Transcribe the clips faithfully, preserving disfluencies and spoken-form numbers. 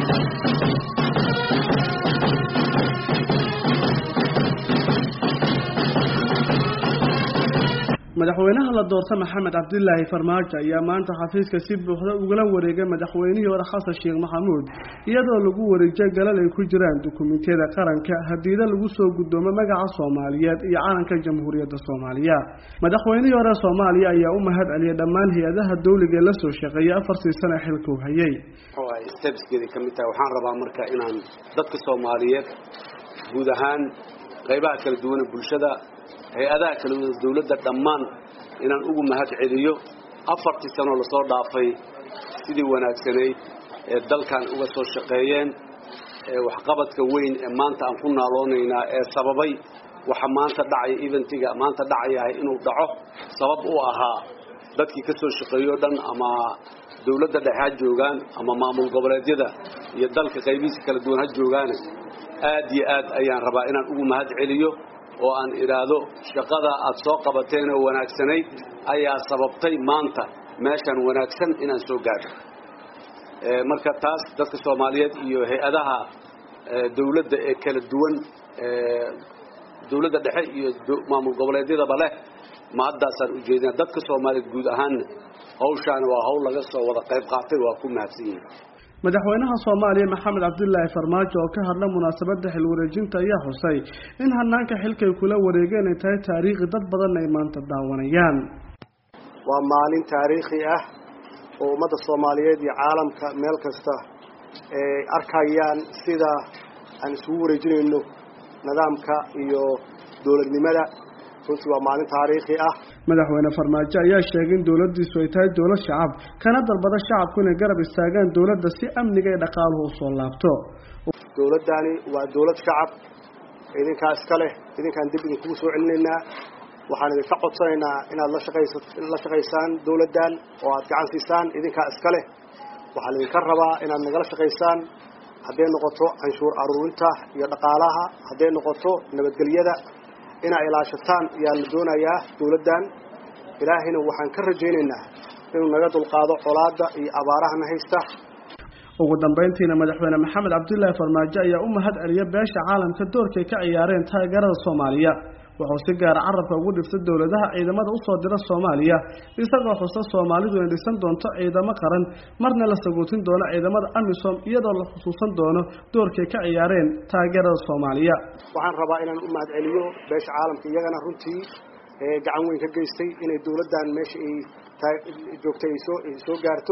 madaxweynaha la doortay Maxamed Cabdullaahi Farmaajo ayaa maanta xafiiska si buuxda uga wareegay madaxweynihii hore Xasan Sheekh Maxamuud iyadoo lagu wareejiyay galal ay ku jiraan dukumentiyada qaranka hadiida lagu soo gudoomo magaca Soomaaliyeed iyo calanka Jamhuuriyadda Soomaaliya madaxweynihii hore Soomaaliya ayaa u mahad celiyay dhammaan hay'adaha dawliga ee la soo shaqeeyay afartii sano xilka uu hayay oo steps-keedii kamid tahay waxaan rabaa marka inaan dadka Soomaaliyeed guud ahaan qaybaha kala duwan ee bulshada hay'adaha kala duwan dawladda dhammaan inaan ugu mahad celiyo afartii sano la soo dhaafay sidii wanaagsaneyd ee dalkan uga soo shaqeeyeen ee wax qabadka weyn ee maanta aan ku naaloonayna ee sababay waxa maanta dhacay eventiga maanta dhacay inuu dhaco sabab u ahaa dadkii ka soo shaqeeyo dhan ama dawladda dhexe joogan ama maamul goboleedyada iyo dalka qaybihiisa kala duwan ha joogan aad iyo aad ayaan rabaa inaan ugu mahad celiyo oo aan iraado shaqada aad soo qabateen oo wanaagsanayd ayaa sababtay maanta meeshan wanaagsan inaan soo gaaro ee marka taas dadka Soomaaliyeed iyo hay'adaha dawladda ee kala duwan ee dawladda dhexe iyo maamul goboleedyada bale ma haddaasaan u jeedina dadka Soomaaliyeed guud ahaan hawshan waa hawl laga soo wada qayb qaatay waa ku mahadsanyihiin madaxweynaha Soomaaliya Maxamed Cabdullaahi Farmaajo oo ka hadlay munaasabadda xil wareejinta ayaa xusay in hanaanka xilkay kula wareegeen ay tahay taariikh dad badan ay maanta daawanayaan waa maalin taariikhi ah oo ummadda Soomaaliyeed iyo caalamka meel kasta ee arkayaan sida aan isugu wareejinayno nidaamka iyo dawladnimada runtii waa maalin taariikhi ah madaxweyne Farmaajo ayaa sheegay in dawladdiisu ay tahay dawlad shacab kana dalbada shacabku inay garab istaagaan dawladda si amniga iyo dhaqaaluhu soo laabto dawladdaani waa dawlad shacab idinka iska leh idinkaan dib idin kugu soo celinaynaa waxaan idinka codsanaynaa inaad la shaqayso la shaqaysaan dawladdan oo aad gacan siisaan idinka iska leh waxaan idinka rabaa inaad nagala shaqaysaan hadday noqoto canshuur aruurinta iyo dhaqaalaha hadday noqoto nabadgelyada ina ilaashataan yaa la doonayaa dawladdan ilaahina waxaan ka rajaynaynaa inuu naga dulqaado colaadda iyo abaarahana haysta ugu dambeyntiina madaxweyne Maxamed Cabdullaahi Farmaajo ayaa u mahad celiyay beesha caalamka doorka ay ka ciyaareen taageerada Soomaaliya wuxuu si gaar ah carabka ugu dhiftay dawladaha ciidamada u soo dira Soomaaliya isagoo xusa Soomaalidu ay dhisan doonto ciidamo qaran marna la sagootin doono ciidamada AMISOM iyadoo la xusuusan doono doorka ay ka ciyaareen taageerada Soomaaliya waxaan rabaa inaan u mahad celiyo beesha caalamka iyagana runtii ee gacan weyn ka geystay inay dawladdan meesha ay joogtay soo soo gaarto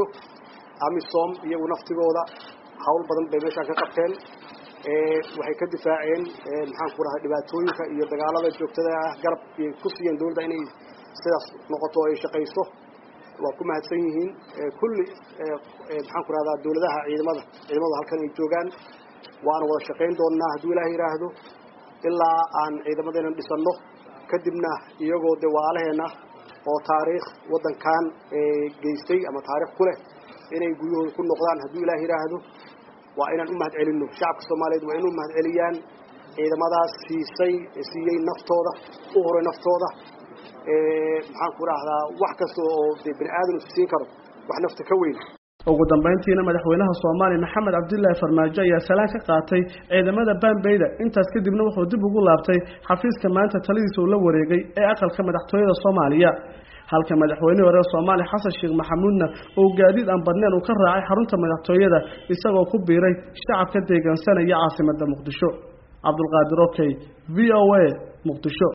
AMISOM iyagu naftigooda hawl badan bay meesha ka qabteen ee waxay ka difaaceen maxaan ku rahay dhibaatooyinka iyo dagaalada joogtada ah garab ay ku siiyeen dawladda inay sidaas noqoto ay shaqayso waa ku mahadsan yihiin kulli maxaan ku rahdaa dawladaha ciidamada ciidamada halkan ay joogaan waana wada shaqayn doonaa haddii Ilaahay yiraahdo ilaa aan ciidamadeena dhisano kadibna iyagoo de waalaheena oo taariikh wadankan ee geystay ama taariikh ku leh inay guriyooda ku noqdaan haddii Ilaahay yiraahdo waa inaan u mahad celino shacabka Soomaaliyeed waa inuu mahad celiyaan ciidamadaas siisay siiyay naftooda u horay naftooda ee maxaan ku raahdaa wax kasta oo bini'aadam siin karo wax nafta ka weyn ugu dambeyntiina madaxweynaha Soomaaliya Maxamed Cabdullaahi Farmaajo ayaa salaan ka qaatay ciidamada Bambeyda intaas kadibna wuxuu dib ugu laabtay xafiiska maanta taladiisa uu la wareegay ee aqalka madaxtooyada Soomaaliya halka madaxweynaha hore Soomaaliya Xasan Sheekh Maxamuudna uu gaadiid aan badnayn uu ka raacay xarunta madaxtooyada isagoo ku biiray shacabka deegaansanaya caasimadda Muqdisho Cabdulqaadir Okay V O A Muqdisho